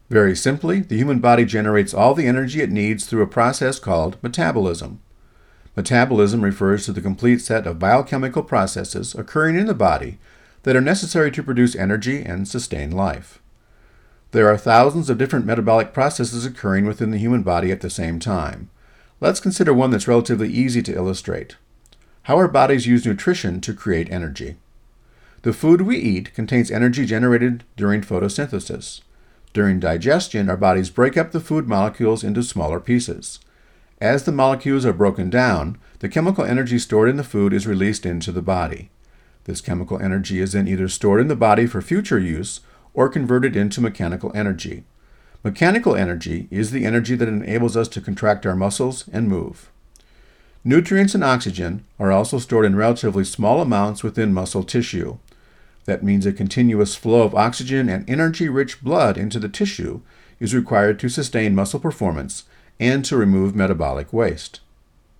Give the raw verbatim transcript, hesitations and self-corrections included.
Very simply, the human body generates all the energy it needs through a process called metabolism. Metabolism refers to the complete set of biochemical processes occurring in the body that are necessary to produce energy and sustain life. There are thousands of different metabolic processes occurring within the human body at the same time. Let's consider one that's relatively easy to illustrate. How our bodies use nutrition to create energy. The food we eat contains energy generated during photosynthesis. During digestion, our bodies break up the food molecules into smaller pieces. As the molecules are broken down, the chemical energy stored in the food is released into the body. This chemical energy is then either stored in the body for future use or converted into mechanical energy. Mechanical energy is the energy that enables us to contract our muscles and move. Nutrients and oxygen are also stored in relatively small amounts within muscle tissue. That means a continuous flow of oxygen and energy-rich blood into the tissue is required to sustain muscle performance and to remove metabolic waste.